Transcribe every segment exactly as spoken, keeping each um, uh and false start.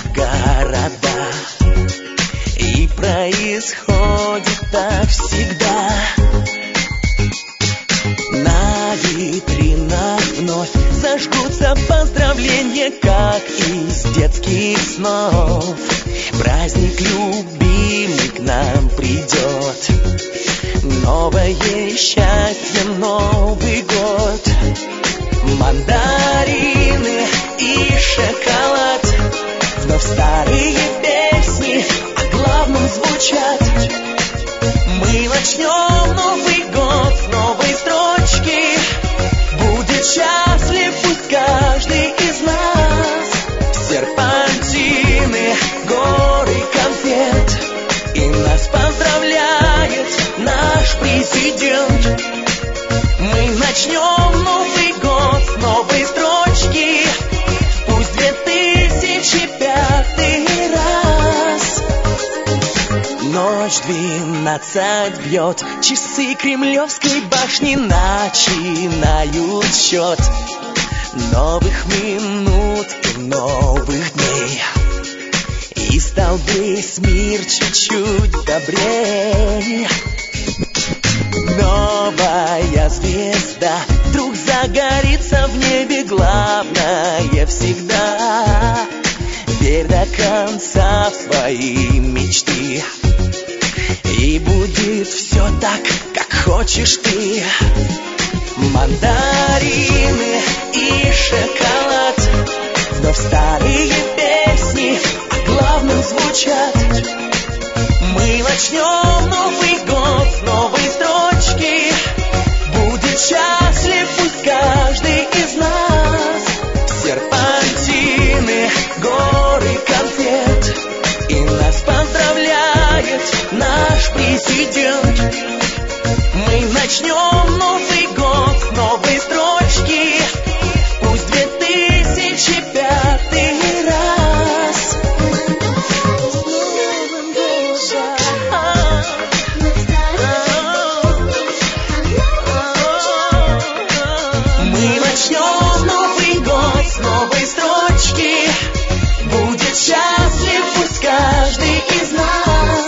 в города. И происходит так всегда. На витринах вновь зажгутся поздравления, как из детских снов. Праздник любимый к нам придет. Новое счастье, Новый год. Мандарины и шоколад. Вновь старые песни о главном звучат. Мы начнем Новый год с новой строчки. Будет счастлив пусть каждый из нас. Серпантины, горы конфет. И нас поздравляет наш президент. Мы начнем Новый год с новой строчки. Пусть две тысячи пятый раз. Ночь двенадцать бьет, часы Кремлевской башни начинают счет новых минут и новых дней. И стал весь мир чуть-чуть добрей. Новая звезда вдруг загорится в небе. Главное всегда верь до конца в свои мечты. И будет все так, как хочешь ты. Мандарины и шоколад. Вновь старые песни о главном звучат. Мы начнем Новый год с новой строчки. Будет счастлив пусть каждый из нас. Серпантины, горы конфет. И нас поздравляет наш президент. Мы начнем Новый год с новой строчки. Пусть две тысячи пятый раз. Мы начнем Новый год с новой строчки. Будет счастлив пусть каждый из нас.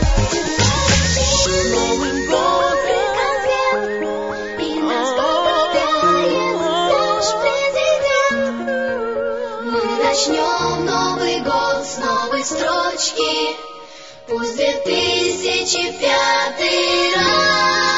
Новым годом и нас поздравляет наш президент. Мы начнем Новый год с новой строчки. Пусть две тысячи пятый раз.